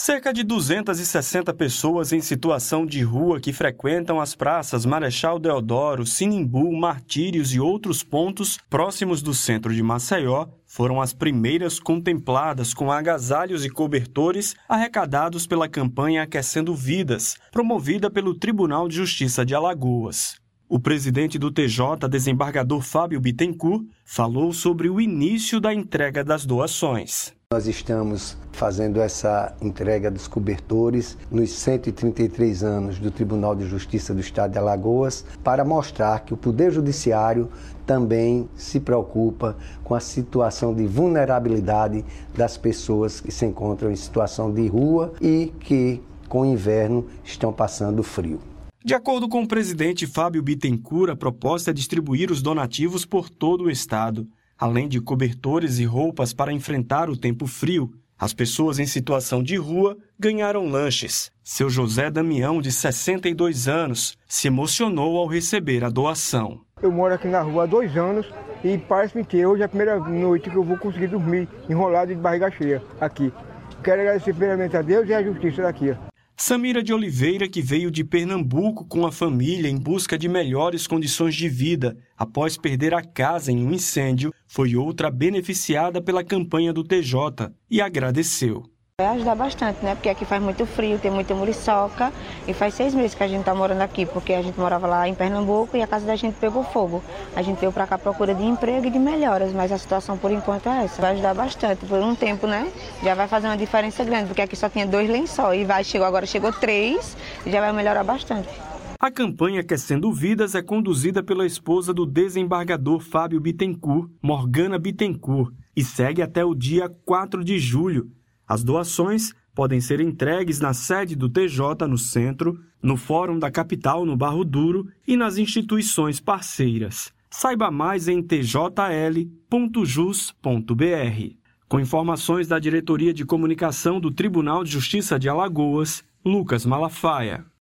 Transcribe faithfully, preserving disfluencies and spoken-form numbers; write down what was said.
Cerca de duzentas e sessenta pessoas em situação de rua que frequentam as praças Marechal Deodoro, Sinimbu, Martírios e outros pontos próximos do centro de Maceió foram as primeiras contempladas com agasalhos e cobertores arrecadados pela campanha Aquecendo Vidas, promovida pelo Tribunal de Justiça de Alagoas. O presidente do T J, desembargador Fábio Bittencourt, falou sobre o início da entrega das doações. Nós estamos fazendo essa entrega dos cobertores nos cento e trinta e três anos do Tribunal de Justiça do Estado de Alagoas para mostrar que o Poder Judiciário também se preocupa com a situação de vulnerabilidade das pessoas que se encontram em situação de rua e que, com o inverno, estão passando frio. De acordo com o presidente Fábio Bittencourt, a proposta é distribuir os donativos por todo o estado. Além de cobertores e roupas para enfrentar o tempo frio, as pessoas em situação de rua ganharam lanches. Seu José Damião, de sessenta e dois anos, se emocionou ao receber a doação. Eu moro aqui na rua há dois anos e parece-me que hoje é a primeira noite que eu vou conseguir dormir enrolado e de barriga cheia aqui. Quero agradecer primeiramente a Deus e à justiça daqui. Samira de Oliveira, que veio de Pernambuco com a família em busca de melhores condições de vida após perder a casa em um incêndio, foi outra beneficiada pela campanha do T J e agradeceu. Vai ajudar bastante, né? Porque aqui faz muito frio, tem muita muriçoca e faz seis meses que a gente está morando aqui, porque a gente morava lá em Pernambuco e a casa da gente pegou fogo. A gente veio para cá à procura de emprego e de melhoras, mas a situação por enquanto é essa. Vai ajudar bastante por um tempo, né? Já vai fazer uma diferença grande, porque aqui só tinha dois lençóis e vai, chegou, agora chegou três e já vai melhorar bastante. A campanha Aquecendo Vidas é conduzida pela esposa do desembargador Fábio Bittencourt, Morgana Bittencourt, e segue até o dia quatro de julho. As doações podem ser entregues na sede do T J no centro, no Fórum da Capital no Barro Duro e nas instituições parceiras. Saiba mais em t j l ponto jus ponto b r. Com informações da Diretoria de Comunicação do Tribunal de Justiça de Alagoas, Lucas Malafaia.